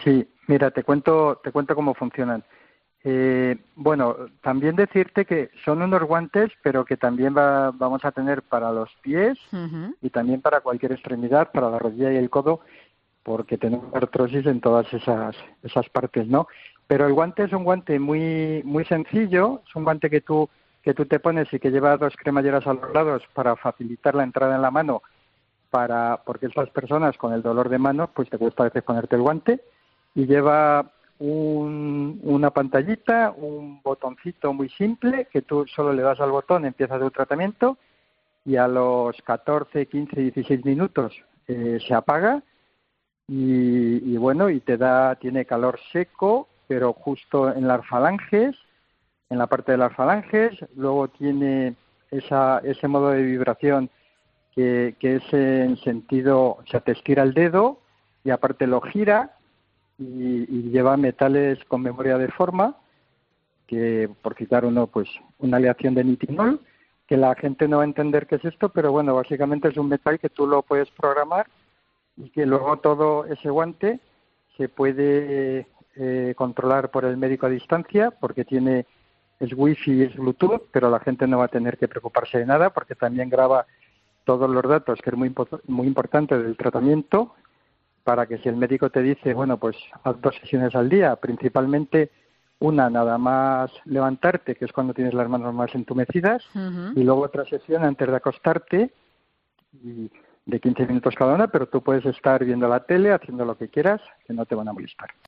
Sí, mira, te cuento cómo funcionan. Bueno, también decirte que son unos guantes, pero que también vamos a tener para los pies Ujú. y también para cualquier extremidad, para la rodilla y el codo, porque tenemos artrosis en todas esas partes, ¿no? Pero el guante es un guante muy sencillo, es un guante que tú te pones y que lleva dos cremalleras a los lados para facilitar la entrada en la mano, porque estas personas con el dolor de mano, pues te cuesta a veces ponerte el guante, y lleva una pantallita, un botoncito muy simple, que tú solo le das al botón, empieza tu tratamiento, y a los 14, 15, 16 minutos se apaga y bueno, tiene calor seco, pero justo en las falanges, en la parte de las falanges, luego tiene ese modo de vibración que es en sentido, o sea, te estira el dedo y aparte lo gira y lleva metales con memoria de forma, que por citar uno, pues una aleación de nitinol, que la gente no va a entender qué es esto, pero bueno, básicamente es un metal que tú lo puedes programar y que luego todo ese guante se puede controlar por el médico a distancia porque es wifi y es Bluetooth, pero la gente no va a tener que preocuparse de nada porque también graba todos los datos, que es muy importante del tratamiento, para que si el médico te dice, bueno, pues haz 2 sesiones al día, principalmente una nada más levantarte, que es cuando tienes las manos más entumecidas, Ujú. y luego otra sesión antes de acostarte, y de 15 minutos cada una, pero tú puedes estar viendo la tele, haciendo lo que quieras, que no te van a molestar.